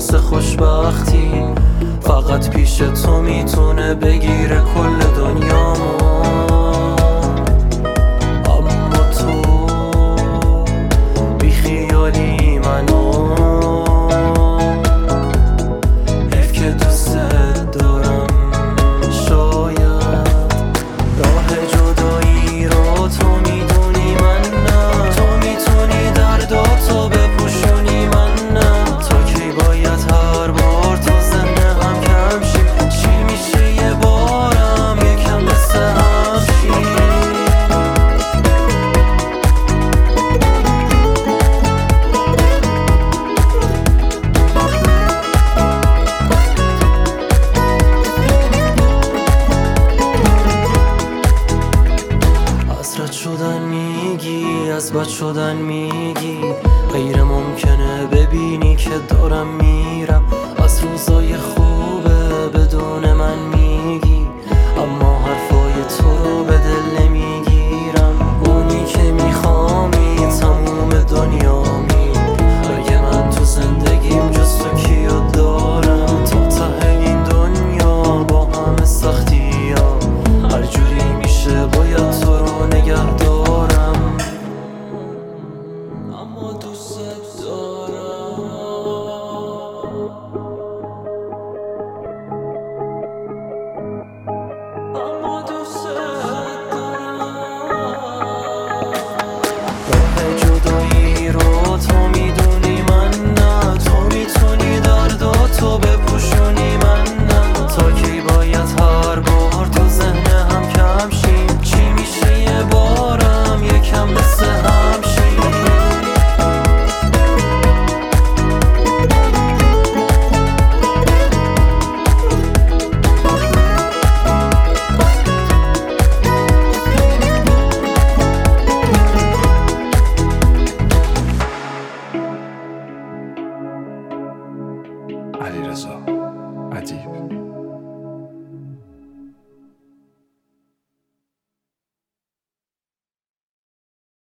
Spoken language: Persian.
واسه خوشبختی فقط پیش تو میتونه بگیره کل دنیامو. اما تو بیخیالی منو، حیف که دوست دارم. شاید راه جدایی رو تو میدونی من نه، تو میتونی درداتو بپوشونی من نه. تا کی باید هر بار تو زنده هم کم شی؟ چی میشه یه بارم یکم مثل هم شی؟ از رد شدن میگی، از بد شدن میگی، غیر ممکنه ببینی که دارم میرم. از روزای خوبه بدون من میگی، اما حرفای تو رو به دل نمیگیرم. اونی که میخوامی تموم دنیامی، اگه من تو زندگیم جز تو کیو دارم؟ تا ته این دنیا با همه سختی ها هر جوری میشه باید تو رو نگه دارم. اما دوست دارم.